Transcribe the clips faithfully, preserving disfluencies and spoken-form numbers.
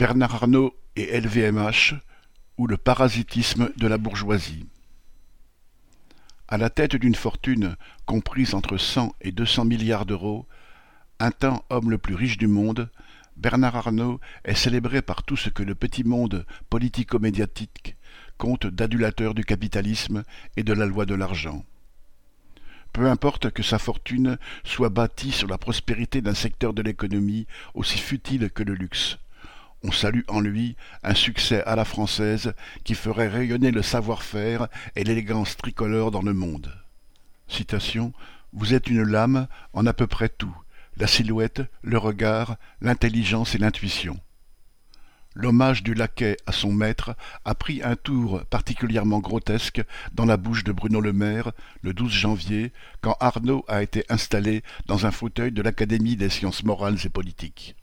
Bernard Arnault et L V M H, ou le parasitisme de la bourgeoisie. À la tête d'une fortune comprise entre cent et deux cents milliards d'euros, un temps homme le plus riche du monde, Bernard Arnault est célébré par tout ce que le petit monde politico-médiatique compte d'adulateur du capitalisme et de la loi de l'argent. Peu importe que sa fortune soit bâtie sur la prospérité d'un secteur de l'économie aussi futile que le luxe. On salue en lui un succès à la française qui ferait rayonner le savoir-faire et l'élégance tricolore dans le monde. Citation : « Vous êtes une lame en à peu près tout, la silhouette, le regard, l'intelligence et l'intuition. » L'hommage du laquais à son maître a pris un tour particulièrement grotesque dans la bouche de Bruno Le Maire le douze janvier, quand Arnault a été installé dans un fauteuil de l'Académie des sciences morales et politiques.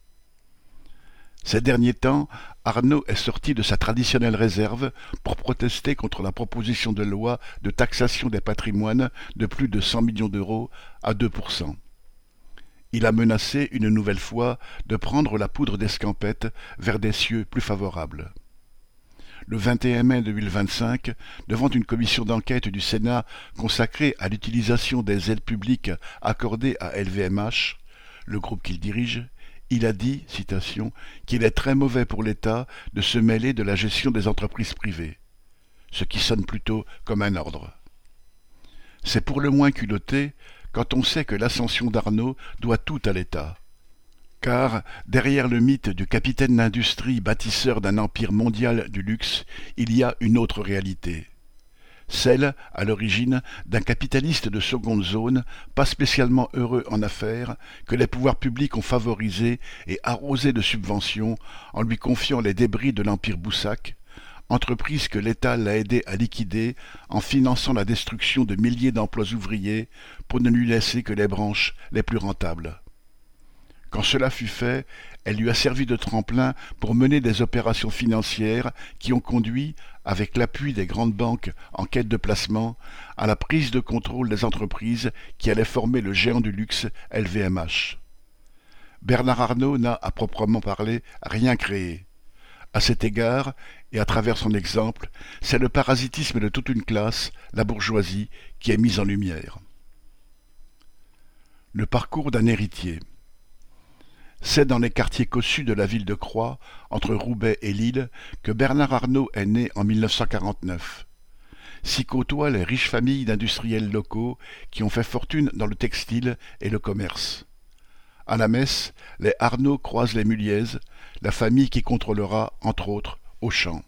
Ces derniers temps, Arnault est sorti de sa traditionnelle réserve pour protester contre la proposition de loi de taxation des patrimoines de plus de cent millions d'euros à deux pour cent. Il a menacé une nouvelle fois de prendre la poudre d'escampette vers des cieux plus favorables. Le vingt et un mai deux mille vingt-cinq, devant une commission d'enquête du Sénat consacrée à l'utilisation des aides publiques accordées à L V M H, le groupe qu'il dirige, il a dit, citation, qu'il est très mauvais pour l'État de se mêler de la gestion des entreprises privées, ce qui sonne plutôt comme un ordre. C'est pour le moins culotté quand on sait que l'ascension d'Arnault doit tout à l'État. Car, derrière le mythe du capitaine d'industrie bâtisseur d'un empire mondial du luxe, il y a une autre réalité. Celle, à l'origine, d'un capitaliste de seconde zone, pas spécialement heureux en affaires, que les pouvoirs publics ont favorisé et arrosé de subventions en lui confiant les débris de l'empire Boussac, entreprise que l'État l'a aidé à liquider en finançant la destruction de milliers d'emplois ouvriers pour ne lui laisser que les branches les plus rentables. Quand cela fut fait, elle lui a servi de tremplin pour mener des opérations financières qui ont conduit, avec l'appui des grandes banques en quête de placement, à la prise de contrôle des entreprises qui allaient former le géant du luxe L V M H. Bernard Arnault n'a, à proprement parler, rien créé. À cet égard, et à travers son exemple, c'est le parasitisme de toute une classe, la bourgeoisie, qui est mis en lumière. Le parcours d'un héritier. C'est dans les quartiers cossus de la ville de Croix, entre Roubaix et Lille, que Bernard Arnault est né en mille neuf cent quarante-neuf. S'y côtoient les riches familles d'industriels locaux qui ont fait fortune dans le textile et le commerce. À la messe, les Arnault croisent les Muliez, la famille qui contrôlera, entre autres, Auchan.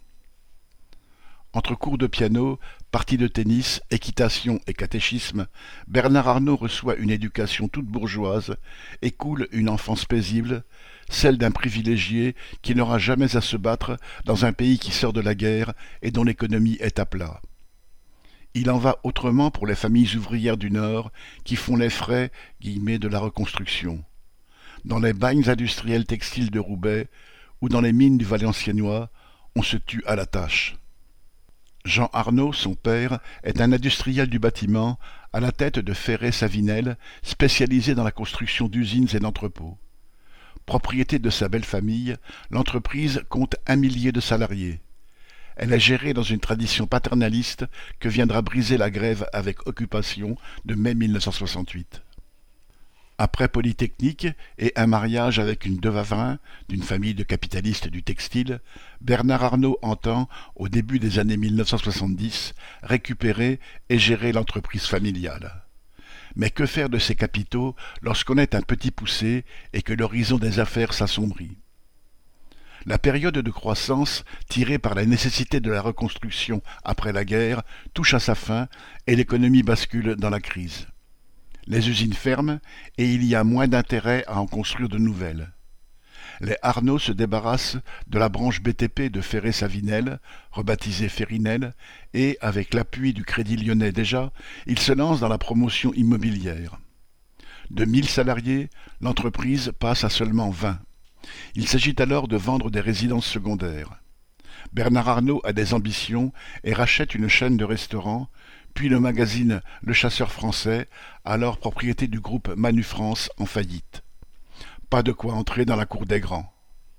Entre cours de piano, parties de tennis, équitation et catéchisme, Bernard Arnault reçoit une éducation toute bourgeoise et coule une enfance paisible, celle d'un privilégié qui n'aura jamais à se battre dans un pays qui sort de la guerre et dont l'économie est à plat. Il en va autrement pour les familles ouvrières du Nord qui font les frais guillemets, de la reconstruction. Dans les bagnes industriels textiles de Roubaix ou dans les mines du Valenciennois, on se tue à la tâche. Jean Arnault, son père, est un industriel du bâtiment à la tête de Ferré-Savinel, spécialisé dans la construction d'usines et d'entrepôts. Propriété de sa belle famille, l'entreprise compte un millier de salariés. Elle est gérée dans une tradition paternaliste que viendra briser la grève avec occupation de mai mille neuf cent soixante-huit. Après Polytechnique et un mariage avec une de Wavrin, d'une famille de capitalistes du textile, Bernard Arnault entend, au début des années mille neuf cent soixante-dix, récupérer et gérer l'entreprise familiale. Mais que faire de ces capitaux lorsqu'on est un petit poussé et que l'horizon des affaires s'assombrit ? La période de croissance, tirée par la nécessité de la reconstruction après la guerre, touche à sa fin et l'économie bascule dans la crise. Les usines ferment et il y a moins d'intérêt à en construire de nouvelles. Les Arnault se débarrassent de la branche B T P de Ferré-Savinel, rebaptisée Ferrinel, et, avec l'appui du Crédit Lyonnais déjà, ils se lancent dans la promotion immobilière. De mille salariés, l'entreprise passe à seulement vingt. Il s'agit alors de vendre des résidences secondaires. Bernard Arnault a des ambitions et rachète une chaîne de restaurants, puis le magazine Le Chasseur français, alors propriété du groupe Manu France en faillite. Pas de quoi entrer dans la cour des grands.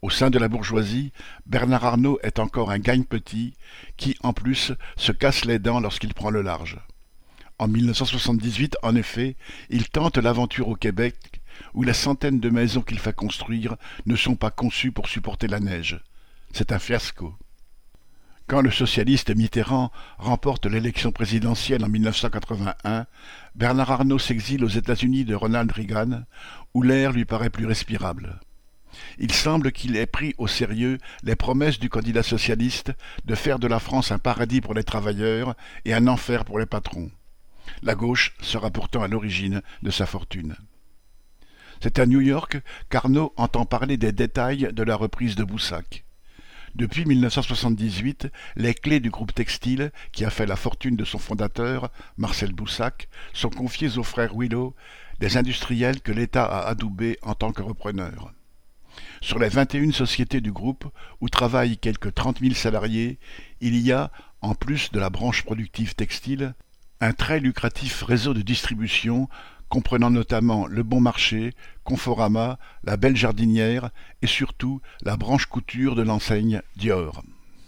Au sein de la bourgeoisie, Bernard Arnault est encore un gagne-petit qui, en plus, se casse les dents lorsqu'il prend le large. En mille neuf cent soixante-dix-huit, en effet, il tente l'aventure au Québec, où les centaines de maisons qu'il fait construire ne sont pas conçues pour supporter la neige. C'est un fiasco. Quand le socialiste Mitterrand remporte l'élection présidentielle en mille neuf cent quatre-vingt-un, Bernard Arnault s'exile aux États-Unis de Ronald Reagan, où l'air lui paraît plus respirable. Il semble qu'il ait pris au sérieux les promesses du candidat socialiste de faire de la France un paradis pour les travailleurs et un enfer pour les patrons. La gauche sera pourtant à l'origine de sa fortune. C'est à New York qu'Arnault entend parler des détails de la reprise de Boussac. Depuis mille neuf cent soixante-dix-huit, les clés du groupe textile, qui a fait la fortune de son fondateur, Marcel Boussac, sont confiées aux frères Willow, des industriels que l'État a adoubés en tant que repreneurs. Sur les vingt et une sociétés du groupe, où travaillent quelques trente mille salariés, il y a, en plus de la branche productive textile, un très lucratif réseau de distribution comprenant notamment Le Bon Marché, Conforama, La Belle Jardinière et surtout la branche couture de l'enseigne Dior.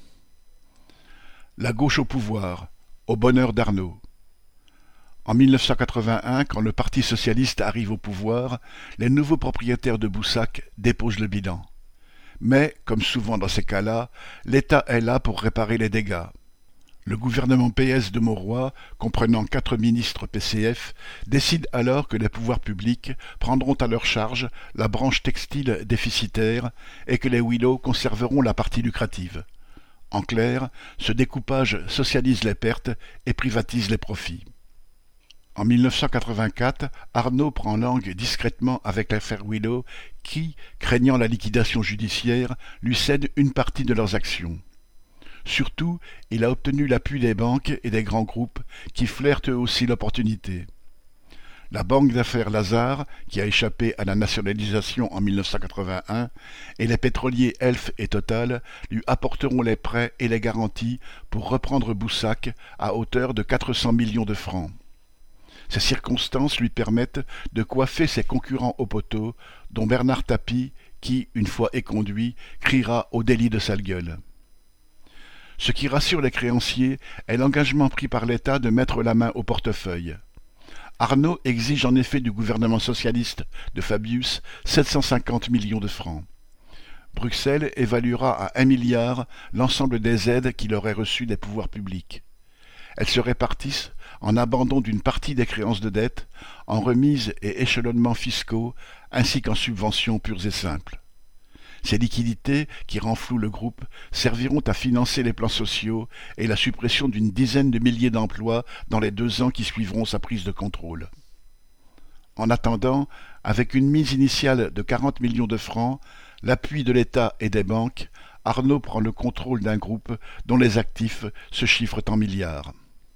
La gauche au pouvoir, au bonheur d'Arnault. En mille neuf cent quatre-vingt-un, quand le Parti socialiste arrive au pouvoir, les nouveaux propriétaires de Boussac déposent le bilan. Mais, comme souvent dans ces cas-là, l'État est là pour réparer les dégâts. Le gouvernement P S de Mauroy, comprenant quatre ministres P C F, décide alors que les pouvoirs publics prendront à leur charge la branche textile déficitaire et que les Willow conserveront la partie lucrative. En clair, ce découpage socialise les pertes et privatise les profits. En mille neuf cent quatre-vingt-quatre, Arnault prend langue discrètement avec les frères Willow qui, craignant la liquidation judiciaire, lui cèdent une partie de leurs actions. Surtout, il a obtenu l'appui des banques et des grands groupes qui flairent eux aussi l'opportunité. La banque d'affaires Lazare, qui a échappé à la nationalisation en mille neuf cent quatre-vingt-un, et les pétroliers Elf et Total lui apporteront les prêts et les garanties pour reprendre Boussac à hauteur de quatre cents millions de francs. Ces circonstances lui permettent de coiffer ses concurrents au poteau, dont Bernard Tapie, qui, une fois éconduit, criera au délit de sale gueule. Ce qui rassure les créanciers est l'engagement pris par l'État de mettre la main au portefeuille. Arnault exige en effet du gouvernement socialiste de Fabius sept cent cinquante millions de francs. Bruxelles évaluera à un milliard l'ensemble des aides qu'il aurait reçues des pouvoirs publics. Elles se répartissent en abandon d'une partie des créances de dette, en remises et échelonnements fiscaux, ainsi qu'en subventions pures et simples. Ces liquidités, qui renflouent le groupe, serviront à financer les plans sociaux et la suppression d'une dizaine de milliers d'emplois dans les deux ans qui suivront sa prise de contrôle. En attendant, avec une mise initiale de quarante millions de francs, l'appui de l'État et des banques, Arnault prend le contrôle d'un groupe dont les actifs se chiffrent en milliards.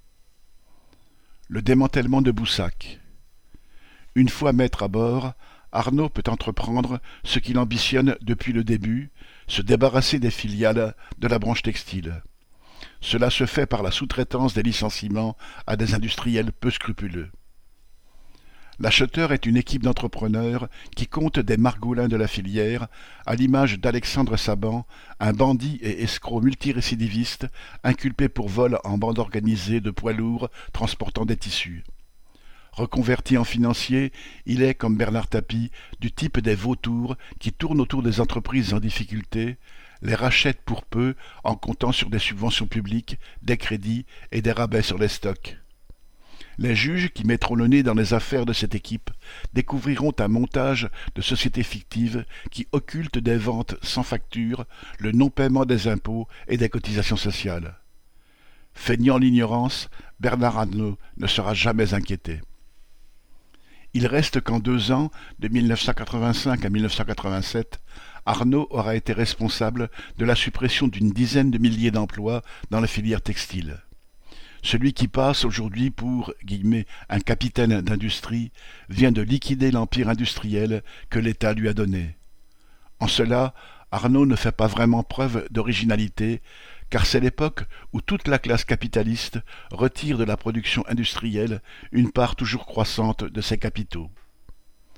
Le démantèlement de Boussac. Une fois maître à bord, Arnault peut entreprendre ce qu'il ambitionne depuis le début, se débarrasser des filiales de la branche textile. Cela se fait par la sous-traitance des licenciements à des industriels peu scrupuleux. L'acheteur est une équipe d'entrepreneurs qui compte des margolins de la filière, à l'image d'Alexandre Saban, un bandit et escroc multirécidiviste inculpé pour vol en bande organisée de poids lourds transportant des tissus. Reconverti en financier, il est, comme Bernard Tapie, du type des vautours qui tournent autour des entreprises en difficulté, les rachètent pour peu en comptant sur des subventions publiques, des crédits et des rabais sur les stocks. Les juges qui mettront le nez dans les affaires de cette équipe découvriront un montage de sociétés fictives qui occultent des ventes sans facture, le non-paiement des impôts et des cotisations sociales. Feignant l'ignorance, Bernard Arnault ne sera jamais inquiété. Il reste qu'en deux ans, de mille neuf cent quatre-vingt-cinq à mille neuf cent quatre-vingt-sept, Arnault aura été responsable de la suppression d'une dizaine de milliers d'emplois dans la filière textile. Celui qui passe aujourd'hui pour guillemets, un capitaine d'industrie vient de liquider l'empire industriel que l'État lui a donné. En cela, Arnault ne fait pas vraiment preuve d'originalité, car c'est l'époque où toute la classe capitaliste retire de la production industrielle une part toujours croissante de ses capitaux.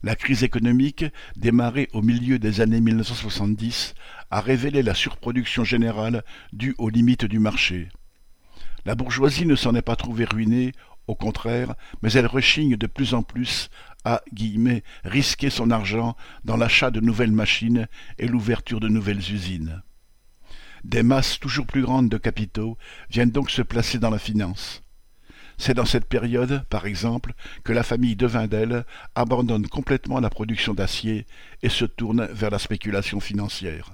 La crise économique, démarrée au milieu des années mille neuf cent soixante-dix, a révélé la surproduction générale due aux limites du marché. La bourgeoisie ne s'en est pas trouvée ruinée, au contraire, mais elle rechigne de plus en plus à guillemets, risquer son argent dans l'achat de nouvelles machines et l'ouverture de nouvelles usines. Des masses toujours plus grandes de capitaux viennent donc se placer dans la finance. C'est dans cette période, par exemple, que la famille Devindel abandonne complètement la production d'acier et se tourne vers la spéculation financière.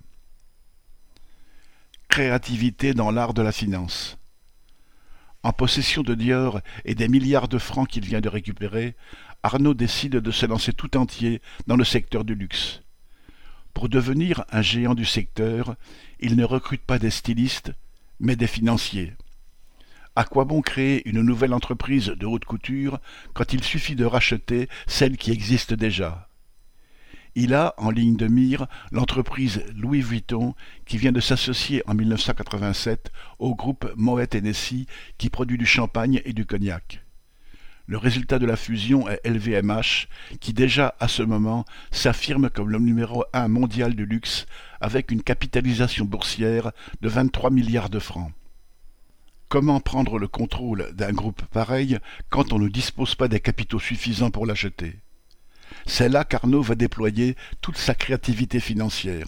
Créativité dans l'art de la finance. En possession de Dior et des milliards de francs qu'il vient de récupérer, Arnault décide de se lancer tout entier dans le secteur du luxe. Pour devenir un géant du secteur, il ne recrute pas des stylistes, mais des financiers. À quoi bon créer une nouvelle entreprise de haute couture quand il suffit de racheter celle qui existe déjà ? Il a en ligne de mire l'entreprise Louis Vuitton qui vient de s'associer en mille neuf cent quatre-vingt-sept au groupe Moet Hennessy qui produit du champagne et du cognac. Le résultat de la fusion est L V M H qui déjà à ce moment s'affirme comme le numéro un mondial du luxe avec une capitalisation boursière de vingt-trois milliards de francs. Comment prendre le contrôle d'un groupe pareil quand on ne dispose pas des capitaux suffisants pour l'acheter ? C'est là qu'Arnault va déployer toute sa créativité financière.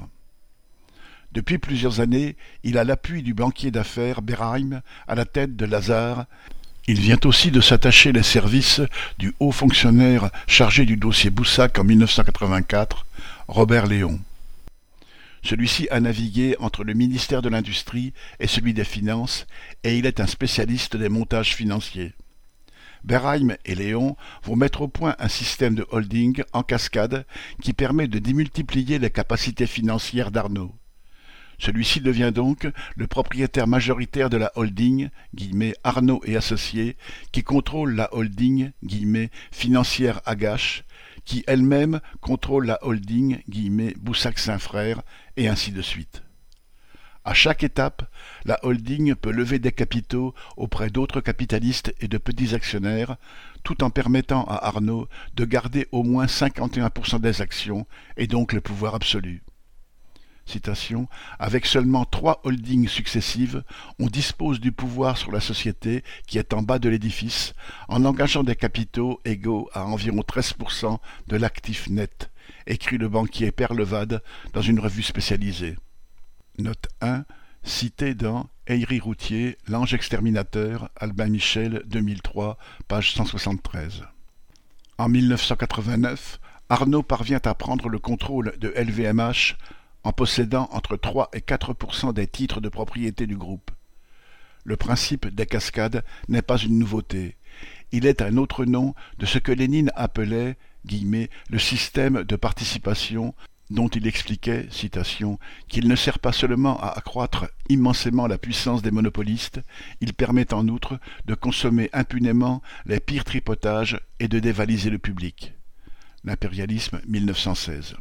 Depuis plusieurs années, il a l'appui du banquier d'affaires Beraim à la tête de Lazare. Il vient aussi de s'attacher les services du haut fonctionnaire chargé du dossier Boussac en mille neuf cent quatre-vingt-quatre, Robert Léon. Celui-ci a navigué entre le ministère de l'Industrie et celui des Finances et il est un spécialiste des montages financiers. Beraim et Léon vont mettre au point un système de holding en cascade qui permet de démultiplier les capacités financières d'Arnault. Celui-ci devient donc le propriétaire majoritaire de la holding guillemets, Arnault et Associés qui contrôle la holding guillemets, financière Agache qui elle-même contrôle la holding guillemets, Boussac-Saint-Frère et ainsi de suite. À chaque étape, la holding peut lever des capitaux auprès d'autres capitalistes et de petits actionnaires, tout en permettant à Arnault de garder au moins cinquante et un pour cent des actions et donc le pouvoir absolu. Citation, avec seulement trois holdings successives, on dispose du pouvoir sur la société qui est en bas de l'édifice, en engageant des capitaux égaux à environ treize pour cent de l'actif net, écrit le banquier Perlevade dans une revue spécialisée. Note un, cité dans Eyry-Routier, l'ange exterminateur, Albin Michel, deux mille trois, page cent soixante-treize. En mille neuf cent quatre-vingt-neuf, Arnault parvient à prendre le contrôle de L V M H en possédant entre trois et quatre pour cent des titres de propriété du groupe. Le principe des cascades n'est pas une nouveauté. Il est un autre nom de ce que Lénine appelait guillemets, le système de participation dont il expliquait, citation, qu'il ne sert pas seulement à accroître immensément la puissance des monopolistes, il permet en outre de consommer impunément les pires tripotages et de dévaliser le public. L'impérialisme mille neuf cent seize.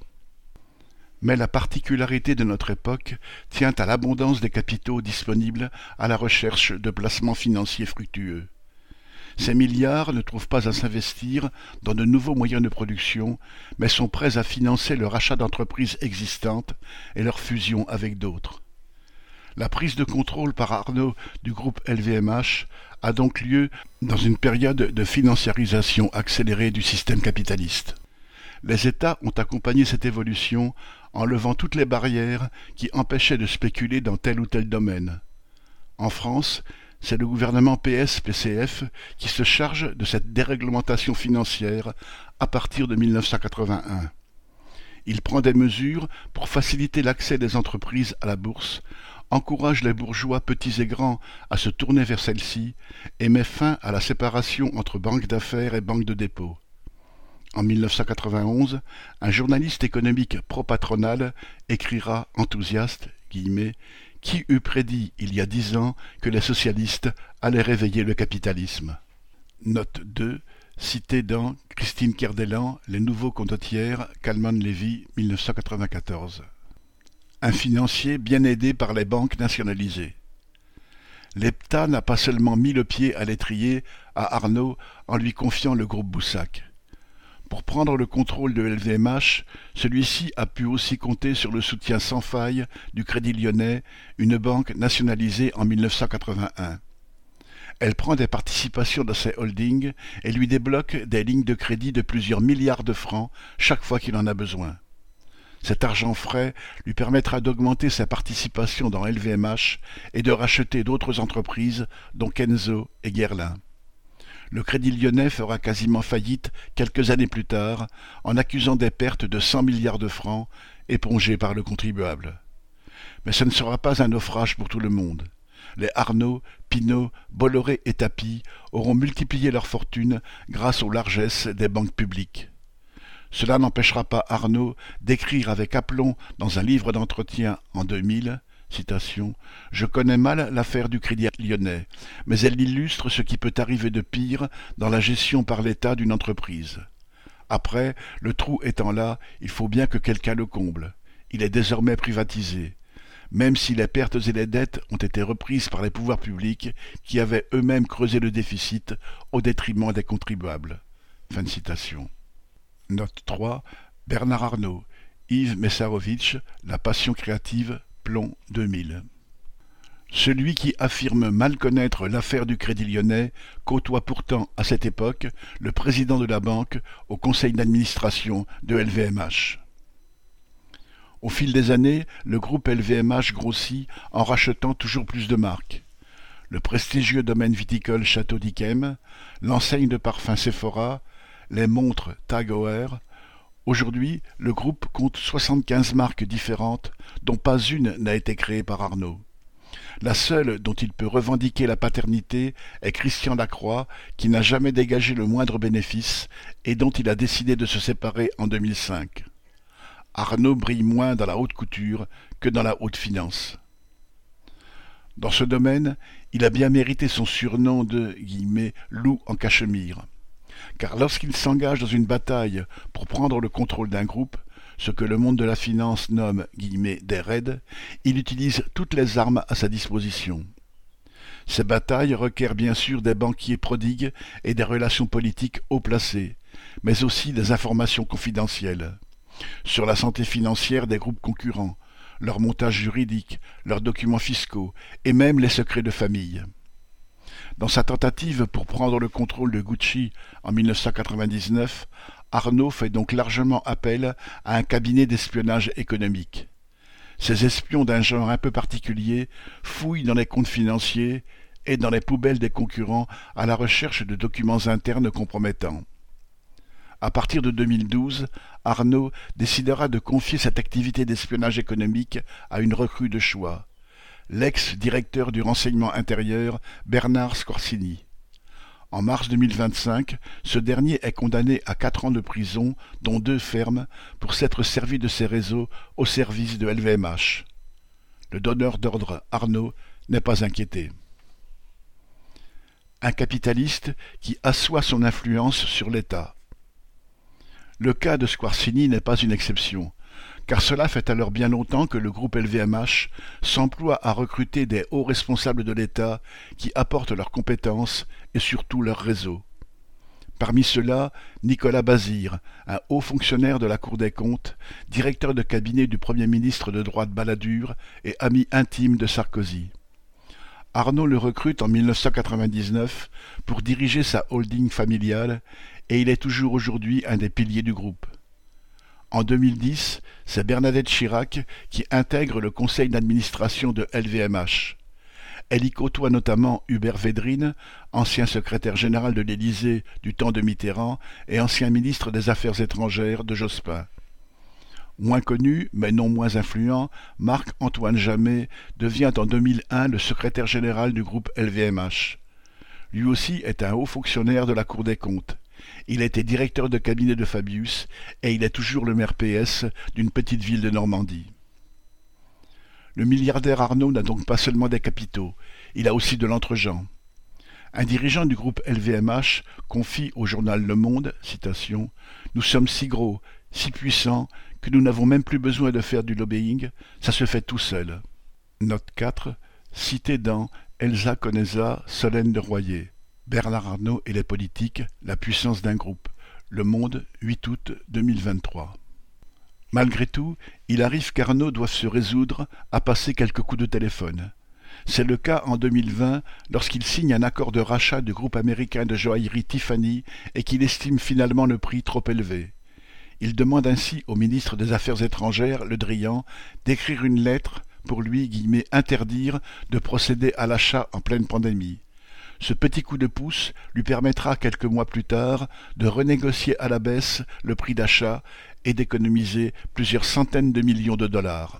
Mais la particularité de notre époque tient à l'abondance des capitaux disponibles à la recherche de placements financiers fructueux. Ces milliards ne trouvent pas à s'investir dans de nouveaux moyens de production, mais sont prêts à financer le rachat d'entreprises existantes et leur fusion avec d'autres. La prise de contrôle par Arnault du groupe L V M H a donc lieu dans une période de financiarisation accélérée du système capitaliste. Les États ont accompagné cette évolution en levant toutes les barrières qui empêchaient de spéculer dans tel ou tel domaine. En France, c'est le gouvernement P S P C F qui se charge de cette déréglementation financière à partir de mille neuf cent quatre-vingt-un. Il prend des mesures pour faciliter l'accès des entreprises à la bourse, encourage les bourgeois petits et grands à se tourner vers celle-ci et met fin à la séparation entre banques d'affaires et banques de dépôt. En mille neuf cent quatre-vingt-onze, un journaliste économique pro-patronal écrira enthousiaste, guillemets, qui eût prédit il y a dix ans que les socialistes allaient réveiller le capitalisme. Note deux, cité dans Christine Kerdelan, Les nouveaux condottières, Kalman Levy, mille neuf cent quatre-vingt-quatorze. Un financier bien aidé par les banques nationalisées. L'Epta n'a pas seulement mis le pied à l'étrier à Arnault en lui confiant le groupe Boussac. Pour prendre le contrôle de L V M H, celui-ci a pu aussi compter sur le soutien sans faille du Crédit Lyonnais, une banque nationalisée en mille neuf cent quatre-vingt-un. Elle prend des participations dans ses holdings et lui débloque des lignes de crédit de plusieurs milliards de francs chaque fois qu'il en a besoin. Cet argent frais lui permettra d'augmenter sa participation dans L V M H et de racheter d'autres entreprises, dont Kenzo et Guerlain. Le Crédit Lyonnais fera quasiment faillite quelques années plus tard, en accusant des pertes de cent milliards de francs, épongées par le contribuable. Mais ce ne sera pas un naufrage pour tout le monde. Les Arnault, Pinault, Bolloré et Tapie auront multiplié leur fortune grâce aux largesses des banques publiques. Cela n'empêchera pas Arnault d'écrire avec aplomb dans un livre d'entretien en deux mille, citation, « Je connais mal l'affaire du Crédit Lyonnais, mais elle illustre ce qui peut arriver de pire dans la gestion par l'État d'une entreprise. Après, le trou étant là, il faut bien que quelqu'un le comble. Il est désormais privatisé. Même si les pertes et les dettes ont été reprises par les pouvoirs publics qui avaient eux-mêmes creusé le déficit au détriment des contribuables. » Fin de citation. Note trois. Bernard Arnault, Yves Messarovitch, La passion créative, plomb deux mille. Celui qui affirme mal connaître l'affaire du Crédit Lyonnais côtoie pourtant à cette époque le président de la banque au conseil d'administration de L V M H. Au fil des années, le groupe L V M H grossit en rachetant toujours plus de marques. Le prestigieux domaine viticole Château d'Yquem, l'enseigne de parfums Sephora, les montres Tag Heuer. Aujourd'hui, le groupe compte soixante-quinze marques différentes, dont pas une n'a été créée par Arnault. La seule dont il peut revendiquer la paternité est Christian Lacroix, qui n'a jamais dégagé le moindre bénéfice et dont il a décidé de se séparer en deux mille cinq. Arnault brille moins dans la haute couture que dans la haute finance. Dans ce domaine, il a bien mérité son surnom de « loup en cachemire ». Car lorsqu'il s'engage dans une bataille pour prendre le contrôle d'un groupe, ce que le monde de la finance nomme « des raids », il utilise toutes les armes à sa disposition. Ces batailles requièrent bien sûr des banquiers prodigues et des relations politiques haut placées, mais aussi des informations confidentielles sur la santé financière des groupes concurrents, leur montage juridique, leurs documents fiscaux et même les secrets de famille. Dans sa tentative pour prendre le contrôle de Gucci en mille neuf cent quatre-vingt-dix-neuf, Arnault fait donc largement appel à un cabinet d'espionnage économique. Ces espions d'un genre un peu particulier fouillent dans les comptes financiers et dans les poubelles des concurrents à la recherche de documents internes compromettants. À partir de deux mille douze, Arnault décidera de confier cette activité d'espionnage économique à une recrue de choix, l'ex-directeur du renseignement intérieur Bernard Scorsini. En mars deux mille vingt-cinq, ce dernier est condamné à quatre ans de prison, dont deux fermes, pour s'être servi de ses réseaux au service de L V M H. Le donneur d'ordre Arnault n'est pas inquiété. Un capitaliste qui assoit son influence sur l'État. Le cas de Squarcini n'est pas une exception, car cela fait alors bien longtemps que le groupe L V M H s'emploie à recruter des hauts responsables de l'État qui apportent leurs compétences et surtout leur réseau. Parmi ceux-là, Nicolas Bazire, un haut fonctionnaire de la Cour des comptes, directeur de cabinet du Premier ministre de droite Balladur et ami intime de Sarkozy. Arnault le recrute en mille neuf cent quatre-vingt-dix-neuf pour diriger sa holding familiale et il est toujours aujourd'hui un des piliers du groupe. En deux mille dix, c'est Bernadette Chirac qui intègre le conseil d'administration de L V M H. Elle y côtoie notamment Hubert Védrine, ancien secrétaire général de l'Élysée du temps de Mitterrand et ancien ministre des Affaires étrangères de Jospin. Moins connu, mais non moins influent, Marc-Antoine Jamet devient en deux mille un le secrétaire général du groupe L V M H. Lui aussi est un haut fonctionnaire de la Cour des comptes. Il a été directeur de cabinet de Fabius et il est toujours le maire P S d'une petite ville de Normandie. Le milliardaire Arnault n'a donc pas seulement des capitaux, il a aussi de l'entre-gens. Un dirigeant du groupe L V M H confie au journal Le Monde, citation, « Nous sommes si gros, si puissants, que nous n'avons même plus besoin de faire du lobbying, ça se fait tout seul. » Note quatre, cité dans Elsa Conesa, Solène de Royer. Bernard Arnault et les politiques, la puissance d'un groupe. Le Monde, huit août deux mille vingt-trois. Malgré tout, il arrive qu'Arnaud doive se résoudre à passer quelques coups de téléphone. C'est le cas en deux mille vingt lorsqu'il signe un accord de rachat du groupe américain de joaillerie Tiffany et qu'il estime finalement le prix trop élevé. Il demande ainsi au ministre des Affaires étrangères, Le Drian, d'écrire une lettre pour lui guillemets, interdire de procéder à l'achat en pleine pandémie. Ce petit coup de pouce lui permettra quelques mois plus tard de renégocier à la baisse le prix d'achat et d'économiser plusieurs centaines de millions de dollars.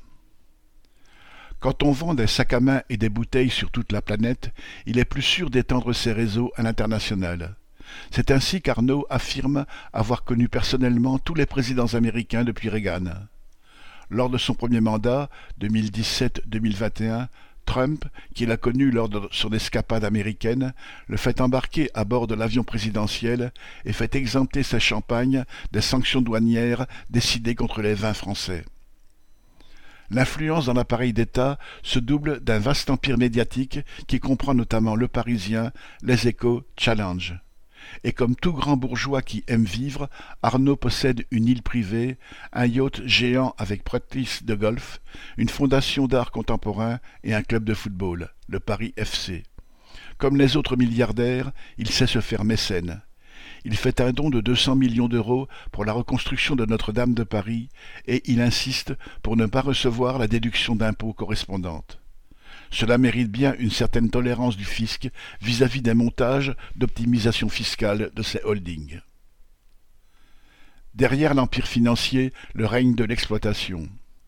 Quand on vend des sacs à main et des bouteilles sur toute la planète, il est plus sûr d'étendre ses réseaux à l'international. C'est ainsi qu'Arnaud affirme avoir connu personnellement tous les présidents américains depuis Reagan. Lors de son premier mandat, deux mille dix-sept à deux mille vingt et un, Trump, qu'il a connu lors de son escapade américaine, le fait embarquer à bord de l'avion présidentiel et fait exempter ses champagnes des sanctions douanières décidées contre les vins français. L'influence dans l'appareil d'État se double d'un vaste empire médiatique qui comprend notamment Le Parisien, Les Échos, Challenge. Et comme tout grand bourgeois qui aime vivre, Arnaud possède une île privée, un yacht géant avec practice de golf, une fondation d'art contemporain et un club de football, le Paris F C. Comme les autres milliardaires, il sait se faire mécène. Il fait un don de deux cents millions d'euros pour la reconstruction de Notre-Dame de Paris et il insiste pour ne pas recevoir la déduction d'impôts correspondante. Cela mérite bien une certaine tolérance du fisc vis-à-vis des montages d'optimisation fiscale de ces holdings. Derrière l'empire financier, le règne de l'exploitation.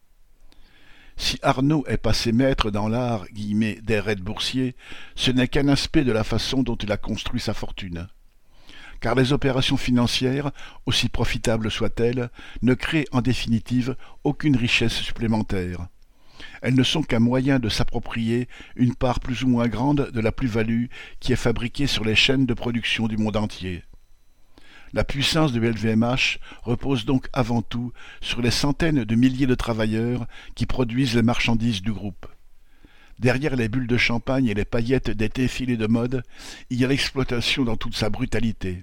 Si Arnaud est passé maître dans l'art guillemets, des raids boursiers, ce n'est qu'un aspect de la façon dont il a construit sa fortune. Car les opérations financières, aussi profitables soient-elles, ne créent en définitive aucune richesse supplémentaire. Elles ne sont qu'un moyen de s'approprier une part plus ou moins grande de la plus-value qui est fabriquée sur les chaînes de production du monde entier. La puissance de L V M H repose donc avant tout sur les centaines de milliers de travailleurs qui produisent les marchandises du groupe. Derrière les bulles de champagne et les paillettes des défilés de mode, il y a l'exploitation dans toute sa brutalité.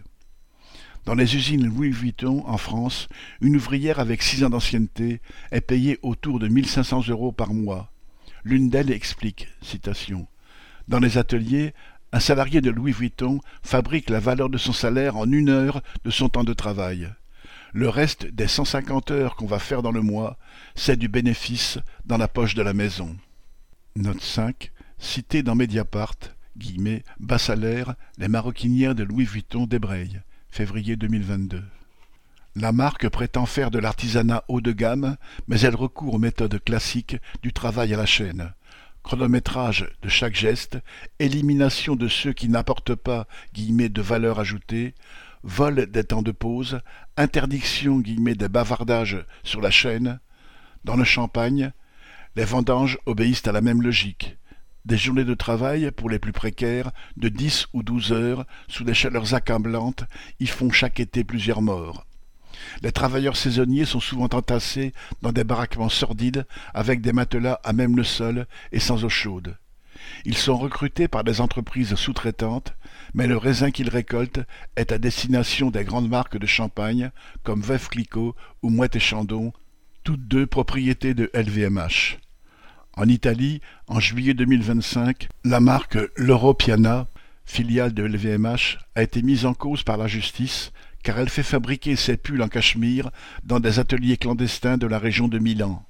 Dans les usines Louis Vuitton, en France, une ouvrière avec six ans d'ancienneté est payée autour de mille cinq cents euros par mois. L'une d'elles explique, citation, « Dans les ateliers, un salarié de Louis Vuitton fabrique la valeur de son salaire en une heure de son temps de travail. Le reste des cent cinquante heures qu'on va faire dans le mois, c'est du bénéfice dans la poche de la maison. » Note cinq, cité dans Mediapart, guillemets, bas salaire, les maroquinières de Louis Vuitton débrayent. Février deux mille vingt-deux. La marque prétend faire de l'artisanat haut de gamme, mais elle recourt aux méthodes classiques du travail à la chaîne. Chronométrage de chaque geste, élimination de ceux qui n'apportent pas guillemets, de valeur ajoutée, vol des temps de pause, interdiction guillemets, des bavardages sur la chaîne. Dans le champagne, les vendanges obéissent à la même logique. Des journées de travail, pour les plus précaires, de dix ou douze heures, sous des chaleurs accablantes, y font chaque été plusieurs morts. Les travailleurs saisonniers sont souvent entassés dans des baraquements sordides, avec des matelas à même le sol et sans eau chaude. Ils sont recrutés par des entreprises sous-traitantes, mais le raisin qu'ils récoltent est à destination des grandes marques de champagne, comme Veuve Clicquot ou Moët et Chandon, toutes deux propriétés de L V M H. En Italie, en juillet deux mille vingt-cinq, la marque Loro Piana, filiale de L V M H, a été mise en cause par la justice car elle fait fabriquer ses pulls en cachemire dans des ateliers clandestins de la région de Milan.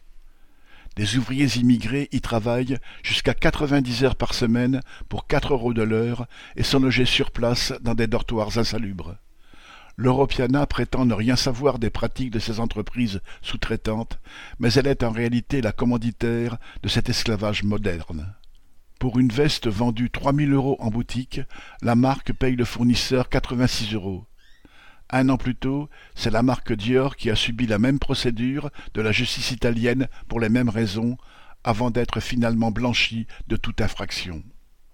Des ouvriers immigrés y travaillent jusqu'à quatre-vingt-dix heures par semaine pour quatre euros de l'heure et sont logés sur place dans des dortoirs insalubres. L'Europiana prétend ne rien savoir des pratiques de ces entreprises sous-traitantes, mais elle est en réalité la commanditaire de cet esclavage moderne. Pour une veste vendue trois mille euros en boutique, la marque paye le fournisseur quatre-vingt-six euros. Un an plus tôt, c'est la marque Dior qui a subi la même procédure de la justice italienne pour les mêmes raisons, avant d'être finalement blanchie de toute infraction.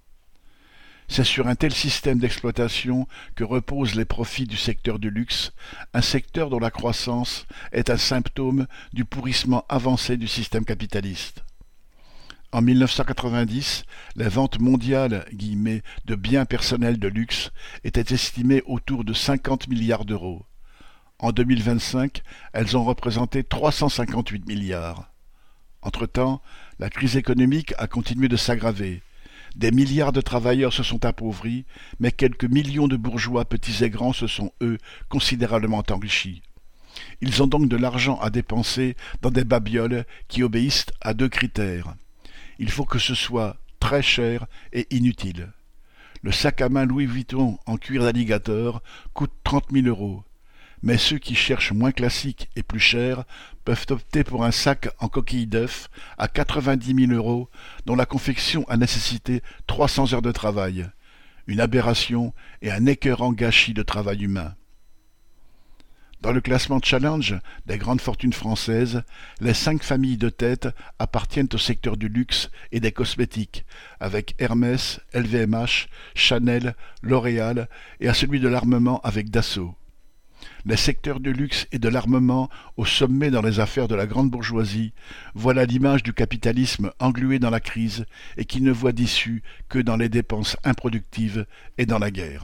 C'est sur un tel système d'exploitation que reposent les profits du secteur du luxe, un secteur dont la croissance est un symptôme du pourrissement avancé du système capitaliste. En mille neuf cent quatre-vingt-dix, les ventes mondiales de biens personnels de luxe étaient estimées autour de cinquante milliards d'euros. En deux mille vingt-cinq, elles ont représenté trois cent cinquante-huit milliards. Entre-temps, la crise économique a continué de s'aggraver. Des milliards de travailleurs se sont appauvris, mais quelques millions de bourgeois petits et grands se sont, eux, considérablement enrichis. Ils ont donc de l'argent à dépenser dans des babioles qui obéissent à deux critères. Il faut que ce soit très cher et inutile. Le sac à main Louis Vuitton en cuir d'alligator coûte trente mille euros. Mais ceux qui cherchent moins classique et plus cher peuvent opter pour un sac en coquille d'œuf à quatre-vingt-dix mille euros dont la confection a nécessité trois cents heures de travail. Une aberration et un écœurant gâchis de travail humain. Dans le classement Challenge des grandes fortunes françaises, les cinq familles de tête appartiennent au secteur du luxe et des cosmétiques, avec Hermès, L V M H, Chanel, L'Oréal et à celui de l'armement avec Dassault. Les secteurs du luxe et de l'armement au sommet dans les affaires de la grande bourgeoisie, voilà l'image du capitalisme englué dans la crise et qui ne voit d'issue que dans les dépenses improductives et dans la guerre.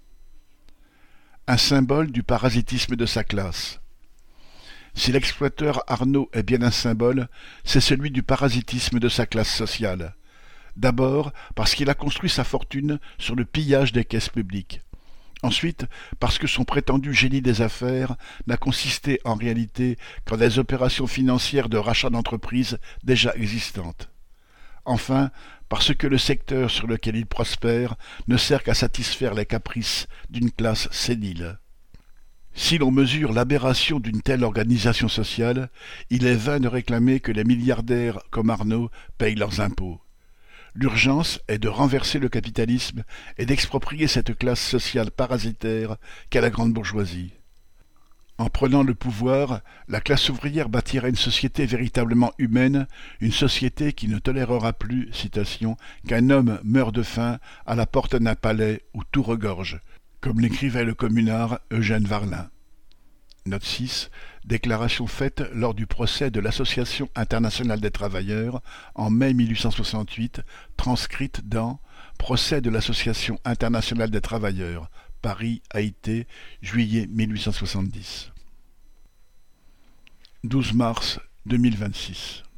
Un symbole du parasitisme de sa classe. Si l'exploiteur Arnault est bien un symbole, c'est celui du parasitisme de sa classe sociale. D'abord parce qu'il a construit sa fortune sur le pillage des caisses publiques. Ensuite, parce que son prétendu génie des affaires n'a consisté en réalité qu'en des opérations financières de rachat d'entreprises déjà existantes. Enfin, parce que le secteur sur lequel il prospère ne sert qu'à satisfaire les caprices d'une classe sénile. Si l'on mesure l'aberration d'une telle organisation sociale, il est vain de réclamer que les milliardaires comme Arnault payent leurs impôts. L'urgence est de renverser le capitalisme et d'exproprier cette classe sociale parasitaire qu'est la grande bourgeoisie. En prenant le pouvoir, la classe ouvrière bâtira une société véritablement humaine, une société qui ne tolérera plus, citation, qu'un homme meure de faim à la porte d'un palais où tout regorge, comme l'écrivait le communard Eugène Varlin. Note six. Déclaration faite lors du procès de l'Association internationale des travailleurs en mai mille huit cent soixante-huit, transcrite dans Procès de l'Association internationale des travailleurs, Paris, Haïti, juillet mille huit cent soixante-dix. douze mars deux mille vingt-six.